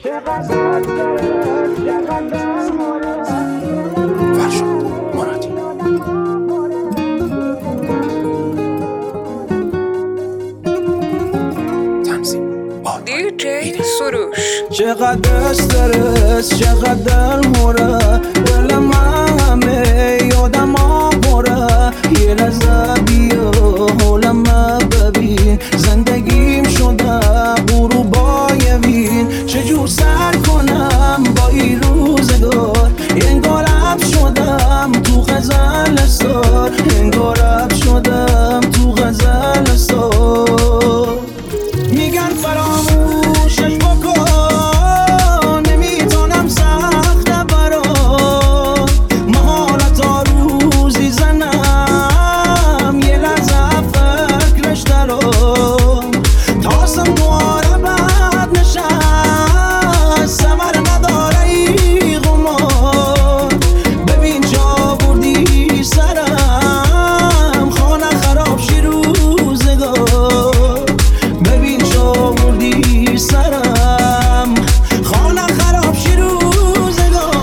فرشاد مرادی. تنظیم دیجی سروش. چقدر استرس چقدر مره دلم همه یادم آموره یه لحظه بیا حالم ببین زندگیم شده غروبای وین چجور سر کنم با این روزگار انگار عب شدم تو غزل استار انگار عب شدم تو غزل استار میگن فراموشش بکن نمیتونم سخته برام محالت ها روزی زنم یه لحظه فکرش دارم تاسم دواره بد نشست سمر نداره ای غمار ببین جا بردی سرم خانه خراب شی روزگار ببین جا بردی سرم خانه خراب شی روزگار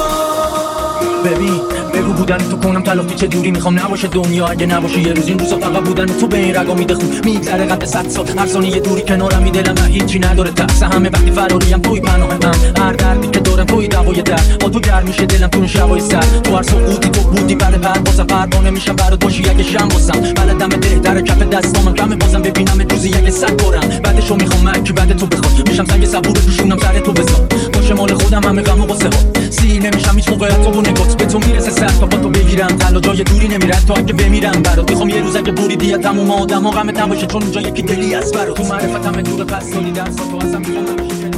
ببین بگو بودن تو کنم تلافی چه دوری میخوام نباشه دنیا اگه نباشه یه روز این روزا فقط بودن تو به این رگا میده خون میگذره قد 100 سال هر ثانیه دوری کنارم میدلم نه هیچی نداره ترس همه وقتی فراریم توی پناهم هر دردی که دارم توی دوای درد با تو گرم میشه دلم تو این شبای سرد تو هر سقوطی تو بودی بعد پروازم پروانه میشم برات باشی اگه شم واسم بلدم ده در کف دستام کم بازم ببینم روزی اگه صد برم بعدشو میخوام من که بعد تو بخواد میشم سنگ صبور پوشونم سر تو بزن باشه مال خودم همه غم و غصه ها سیر نمیشم هیچ موقع تو و نگات به تو میرسه سر تا با تو بگیرم تنها جای دوری نمیره تا اگه بمیرم برات میخوام یه روز اگه بریدی تموم آدما غمت نباشه چون اونجا یکی دلی است برات تو معرفتم دور پس سالی درس تو اصلا میخوام نمیشه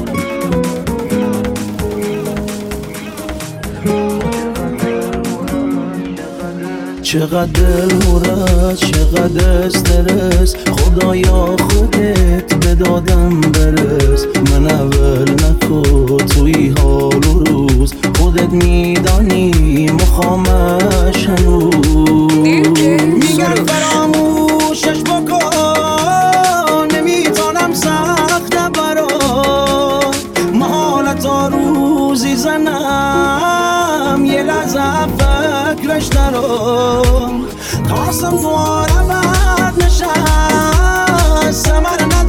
چقدر مرد چقدر استرس خدایا خودت به دادم برس من اول نکو توی حال و روز خودت میدانی مخامش هنوز میگن فراموشش بکن نمیتونم سخته برام محالت ها روزی زنم یه لحظه فکرش دارم تاسم دواره بد نشست سمر